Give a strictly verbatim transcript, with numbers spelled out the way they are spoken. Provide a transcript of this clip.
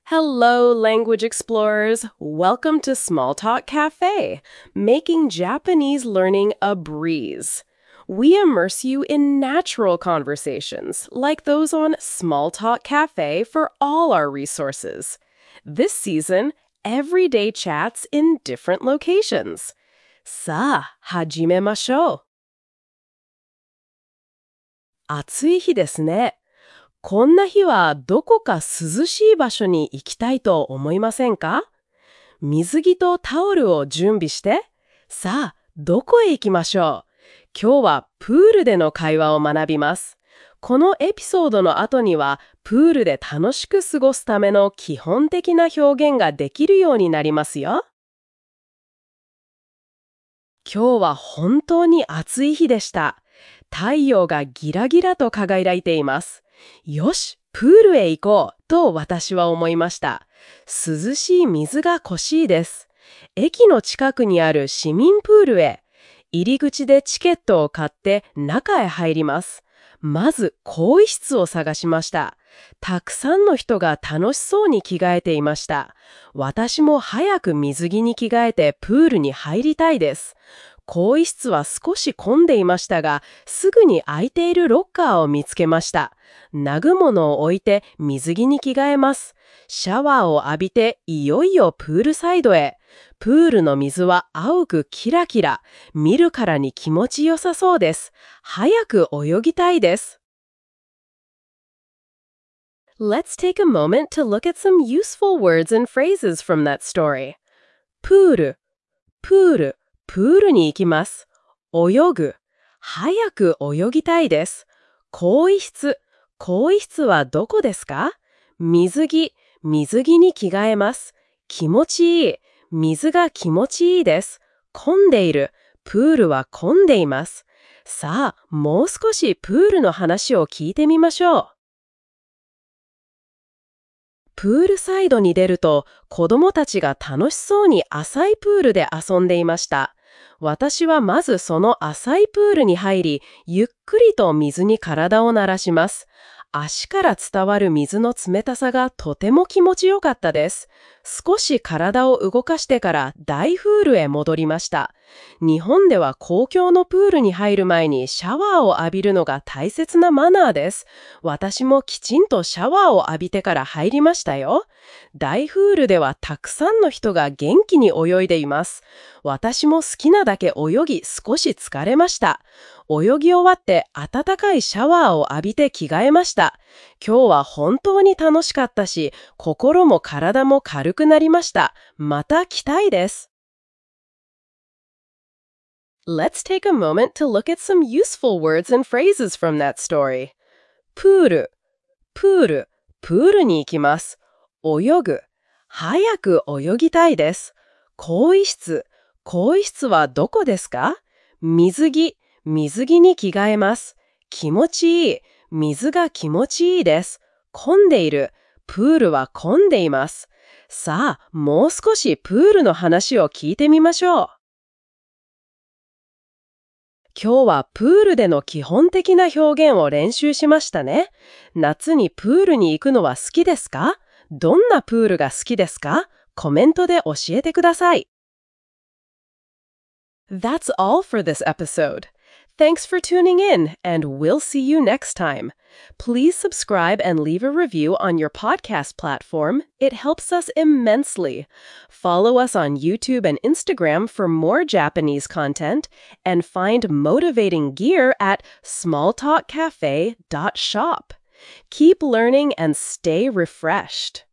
Hello, language explorers. Welcome to Small Talk Cafe, making Japanese learning a breeze. We immerse you in natural conversations, like those on Small Talk Cafe for all our resources. This season, everyday chats in different locations. さあ、始めましょう。暑い日ですね。こんな日はどこか涼しい場所に行きたいと思いませんか？水着とタオルを準備して、さあ、どこへ行きましょう？今日はプールでの会話を学びます。このエピソードの後には、プールで楽しく過ごすための基本的な表現ができるようになりますよ。今日は本当に暑い日でした。太陽がギラギラと輝いています。よし、プールへ行こうと私は思いました。涼しい水が欲しいです。駅の近くにある市民プールへ。入り口でチケットを買って中へ入ります。まず更衣室を探しました。たくさんの人が楽しそうに着替えていました。私も早く水着に着替えてプールに入りたいです。更衣室は少し混んでいましたが、すぐに空いているロッカーを見つけました。投ぐものを置いて水着に着替えます。シャワーを浴びていよいよプールサイドへ。プールの水は青くキラキラ。見るからに気持ちよさそうです。早く泳ぎたいです。Let's take a moment to look at some useful words and phrases from that story. プール、プール。プールに行きます。泳ぐ。早く泳ぎたいです。更衣室。更衣室はどこですか？水着。水着に着替えます。気持ちいい。水が気持ちいいです。混んでいる。プールは混んでいます。さあ、もう少しプールの話を聞いてみましょう。プールサイドに出ると、子供たちが楽しそうに浅いプールで遊んでいました。私はまずその浅いプールに入り、ゆっくりと水に体を慣らします。足から伝わる水の冷たさがとても気持ちよかったです。少し体を動かしてから大プールへ戻りました。日本では公共のプールに入る前にシャワーを浴びるのが大切なマナーです。私もきちんとシャワーを浴びてから入りましたよ。大プールではたくさんの人が元気に泳いでいます。私も好きなだけ泳ぎ少し疲れました。泳ぎ終わって温かいシャワーを浴びて着替えました。今日は本当に楽しかったし、心も体も軽くなりました。また来たいです。Let's take a moment to look at some useful words and phrases from that story. プール、プール、プールに行きます。泳ぐ、早く泳ぎたいです。更衣室、更衣室はどこですか？水着、水着に着替えます。気持ちいい。水が気持ちいいです。混んでいる。プールは混んでいます。さあ、もう少しプールの話を聞いてみましょう。今日はプールでの基本的な表現を練習しましたね。夏にプールに行くのは好きですか？どんなプールが好きですか？コメントで教えてください。That's all for this episode. Thanks for tuning in, and we'll see you next time. Please subscribe and leave a review on your podcast platform. It helps us immensely. Follow us on YouTube and Instagram for more Japanese content, and find motivating gear at small talk cafe dot shop. Keep learning and stay refreshed.